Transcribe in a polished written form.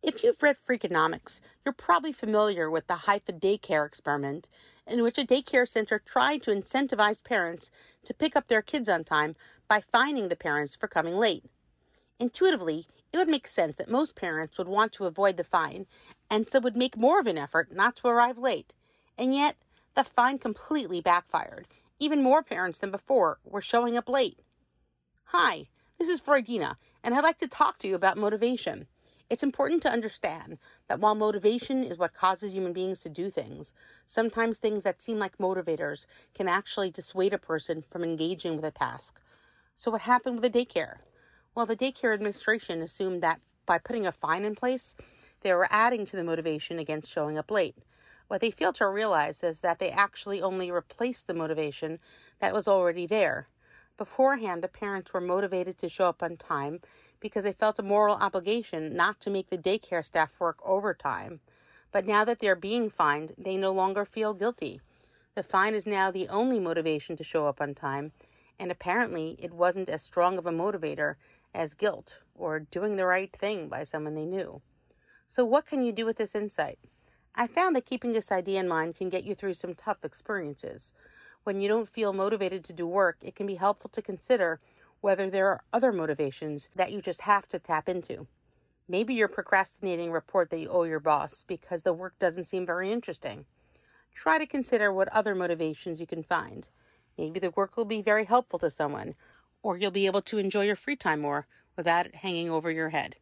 If you've read Freakonomics, you're probably familiar with the Haifa daycare experiment, in which a daycare center tried to incentivize parents to pick up their kids on time by fining the parents for coming late. Intuitively, it would make sense that most parents would want to avoid the fine, and so would make more of an effort not to arrive late. And yet, the fine completely backfired. Even more parents than before were showing up late. Hi, this is Freudina, and I'd like to talk to you about motivation. It's important to understand that while motivation is what causes human beings to do things, sometimes things that seem like motivators can actually dissuade a person from engaging with a task. So what happened with the daycare? Well, the daycare administration assumed that by putting a fine in place, they were adding to the motivation against showing up late. What they failed to realize is that they actually only replaced the motivation that was already there. Beforehand, the parents were motivated to show up on time because they felt a moral obligation not to make the daycare staff work overtime. But now that they're being fined, they no longer feel guilty. The fine is now the only motivation to show up on time, and apparently it wasn't as strong of a motivator as guilt or doing the right thing by someone they knew. So what can you do with this insight? I found that keeping this idea in mind can get you through some tough experiences. When you don't feel motivated to do work, it can be helpful to consider whether there are other motivations that you just have to tap into. Maybe you're procrastinating a report that you owe your boss because the work doesn't seem very interesting. Try to consider what other motivations you can find. Maybe the work will be very helpful to someone, or you'll be able to enjoy your free time more without it hanging over your head.